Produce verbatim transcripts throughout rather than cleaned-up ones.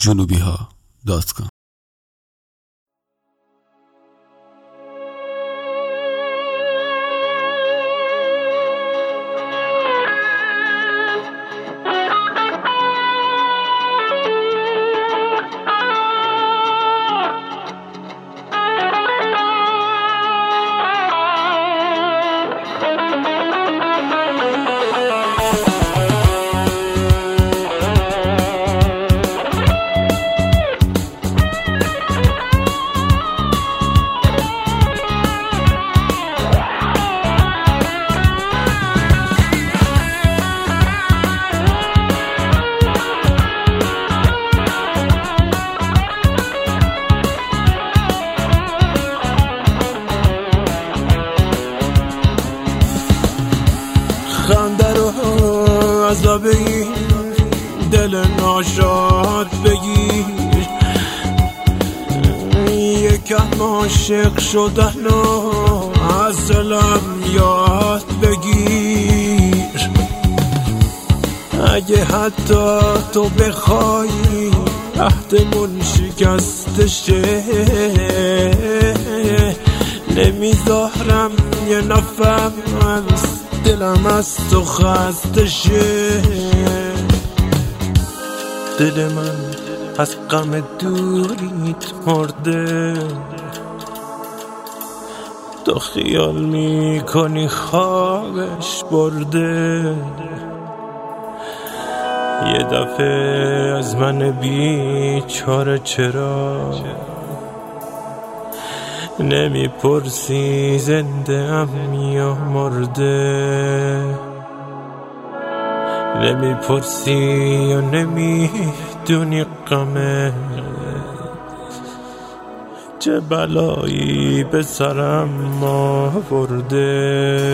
جنوبی ها دات کام. خنده رو عذاب این دل ناشاد بگیر، یکم عاشق شدن و از دلم یاد بگیر. اگه حتی تو بخوای عهدمون شکسته شه، نمیذارم یه نفس دلم از تو خسته شه. دل من از غم دوریت مرده، تو خیال میکنی خوابش برده. یه دفعه از من بیچاره چرا نمیپرسی زنده ام یا مرده، نمیپرسی یا نمیدونی غمت چه بلایی به سرم آورده.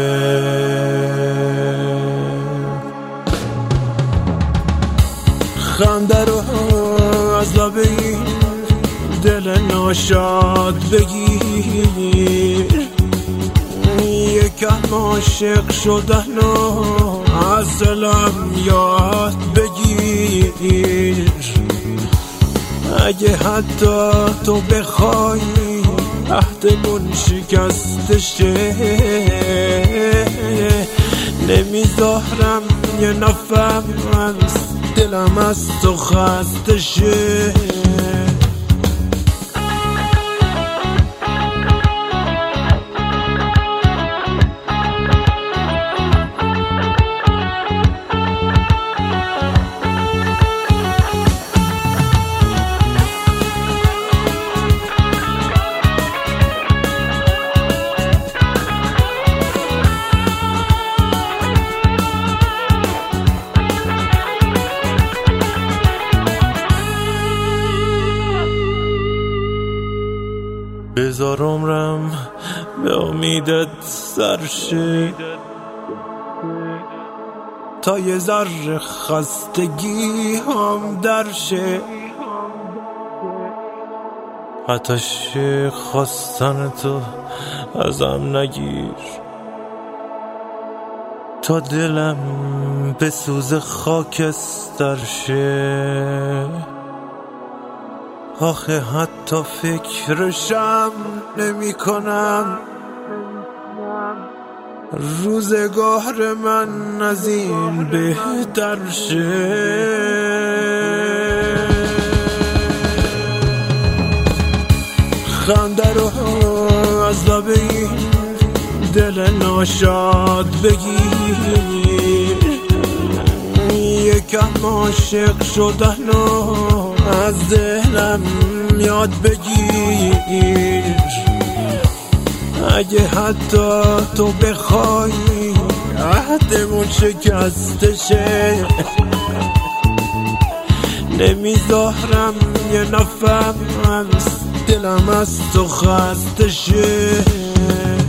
خنده رو از لب این دل ناشاد بگیر، یکم عاشق شدن و از دلم یاد بگیر. اگه حتی تو بخوای عهدمون شکسته شه، نمیذارم یه نفس دلم از تو خسته شه. بذار عمرم به امیدت سرشه، تا یه ذره خستگی هم درشه. آتش خواستن تو ازم نگیر، تا دلم به سوز خاکستر شه. آخه حتی فکرشم نمی کنم روزگار من از این بهتر شه. خنده رو از لب این دل ناشاد بگیر، یکم عاشق شدن و از دلم یاد بگیر. اگه حتی تو بخوای عهدمون شکسته شه، نمیذارم یه نفس دلم از تو خسته شه.